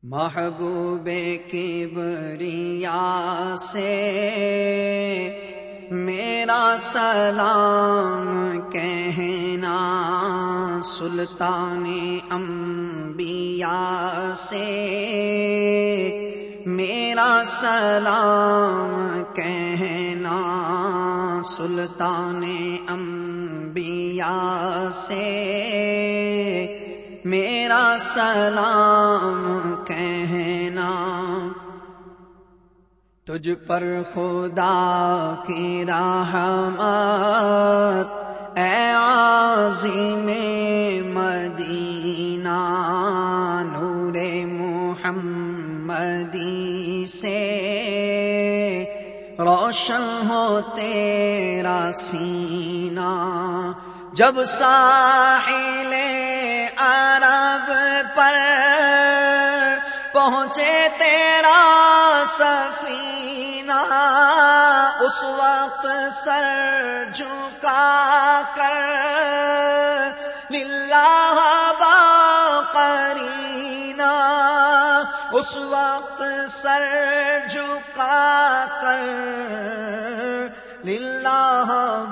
محبوب کبریا سے میرا سلام کہنا، سلطان انبیاء سے میرا سلام کہنا، سلطان انبیاء سے میرا سلام کہنا۔ تجھ پر خدا کی رحمت اے عظیم مدینہ، نور محمدی سے روشن ہو تیرا سینہ۔ جب ساحل عرب پر پہنچے تیرا سفینہ، اس وقت سر جھکا کر للہ باقرینا، اس وقت سر جھکا کر للہ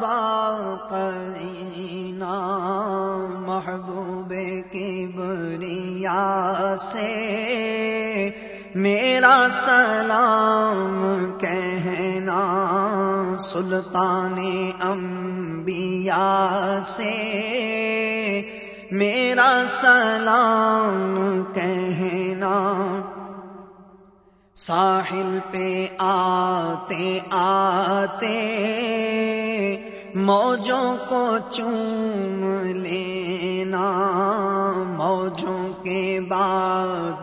باقرینا۔ محبوب کبریا سے میرا سلام کہنا، سلطان انبیاء سے میرا سلام کہنا۔ ساحل پہ آتے آتے موجوں کو چوم لینا، موجوں کے بعد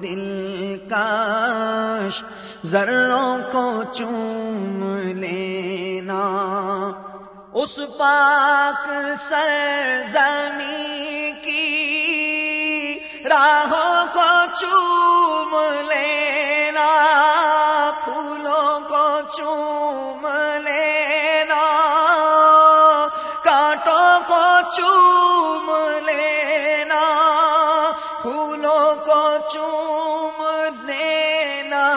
دلکش ذروں کو چوم لینا، اس پاک سرزمین کی راہوں کو چوم لینا، پھولوں کو چوم لینا، کانٹوں کو چوم لینا، پھولوں کو چوم لینا،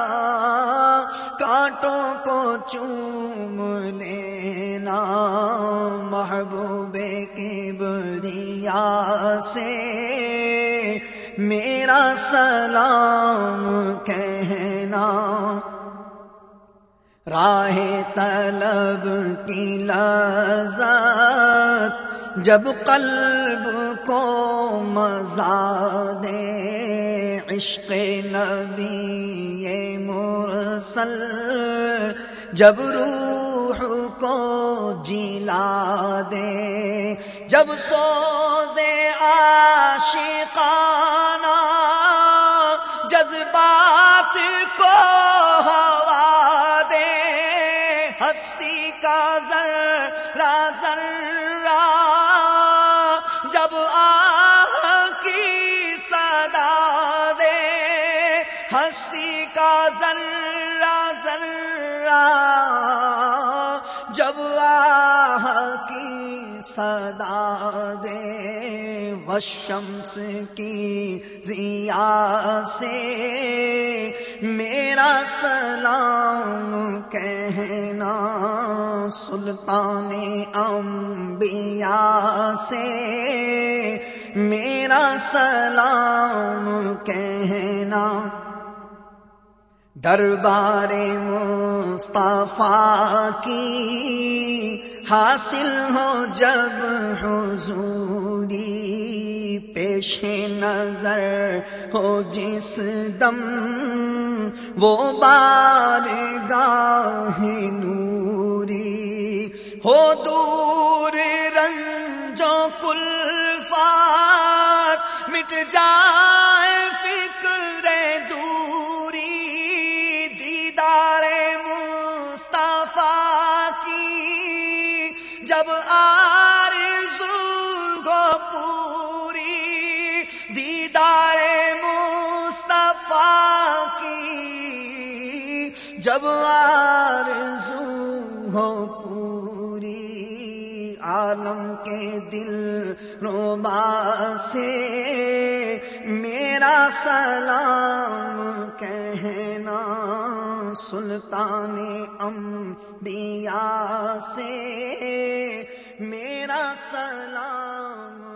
کانٹوں کو چوم لینا۔ محبوب کبریا سے میرا سلام کہنا، راہ طلب کی لذت جب قلب کو مزا دے، عشق نبی مرسل جب روح کو جلا دے، جب سوز عاشقانہ جذبات کو ہوا دے، ہستی کا ذرہ ذرہ جب آہ کی صدا دے، ہستی کا ذرہ ذرہ جب آہ کی صدا دے، والشمس کی ضیاء سے میرا سلام کہنا، سلطان انبیاء سے میرا سلام کہنا۔ دربار مصطفیٰ کی حاصل ہو جب حضوری، پیش نظر ہو جس دم وہ بارگاہ نوری، ہو دور رنجو کلفات مٹ جائے فکر دوری، دیدار مصطفیٰ کی جب آرزو ہو پوری، دیدار مصطفیٰ کی جب آرزو ہو پوری، عالم کے دل ربا سے میرا میرا سلام کہنا سلطان انبیاء سے، میرا سلام